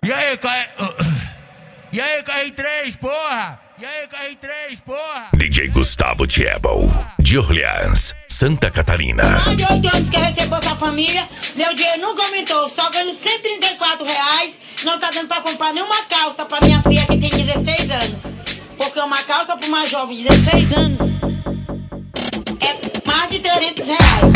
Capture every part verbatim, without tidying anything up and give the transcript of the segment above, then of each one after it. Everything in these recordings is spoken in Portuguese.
E aí, K... E aí, K R três, porra! E aí, K R três, porra! D J Gustavo Tiebel, de Orleans, Santa Catarina. Mais de oito anos que recebeu essa família, meu dinheiro nunca aumentou, só ganho cento e trinta e quatro reais. Não tá dando pra comprar nenhuma calça pra minha filha que tem dezesseis anos. Porque uma calça pra uma jovem de dezesseis anos é mais de trezentos reais.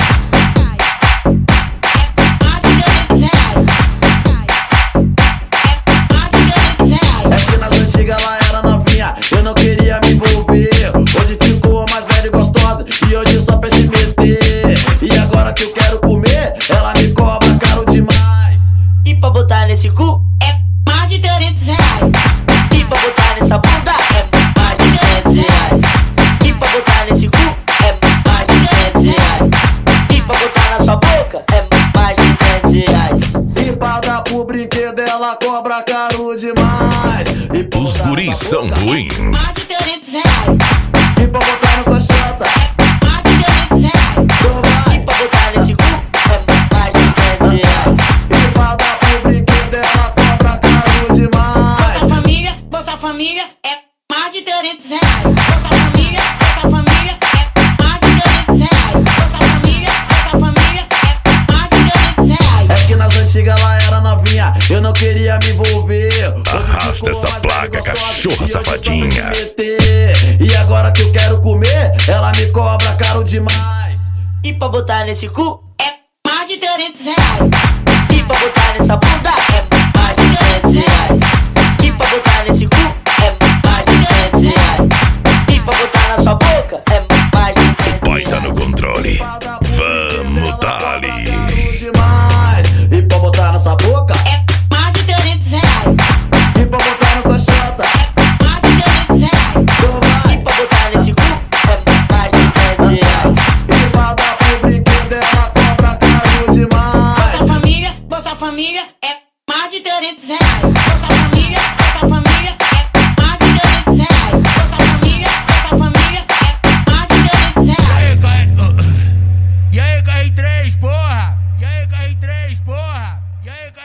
Ela era novinha, eu não queria me envolver. Hoje ficou mais velha e gostosa, e hoje só pra se meter. E agora que eu quero comer, ela me cobra caro demais. E pra botar nesse cu é mais de trezentos reais. E pra botar nessa bunda é mais de trezentos reais. E pra botar nesse cu é mais de trezentos reais. E pra botar na sua boca é mais de trezentos reais. E pra dar pro brinquedo ela cobra caro demais. Os guris são ruins. Mais de trezentos reais. E pra botar nessa chata É mais de trezentos reais. então vai. E pra botar nesse cu é mais de trezentos reais. E pra dar pro brinquedo ela cobra caro demais. Bolsa Família, Bolsa Família é mais de trezentos reais. Bolsa Família, Bolsa Família é mais de trezentos reais. Bolsa Família, Bolsa Família é mais de trezentos reais. É que nas antigas ela era novinha, eu não queria me envolver. Arrasta essa placa, cachorra safadinha. E agora que eu quero comer, ela me cobra caro demais. E pra botar nesse cu é mais de trezentos reais. E pra botar nessa bunda é mais de trezentos reais. E pra botar nesse cu é mais de trezentos reais. E pra botar na sua boca é mais de trezentos reais. Vai tá no controle. Vamos, dali. Demais. E pra botar nessa boca É mais de trezentos reais. e pra botar nessa chata É mais de trezentos reais. então vai. E pra botar nesse cu é mais de trezentos reais. E pra dar pro brinquedo ela cobra caro demais. Bolsa Família, Bolsa Família é mais de trezentos reais. Bolsa Família, Bolsa Família é mais de trezentos reais. Bolsa Família, Bolsa Família é mais de trezentos E reais. aí, K R... E aí, K R três, porra! E aí, K R três, porra! E aí, K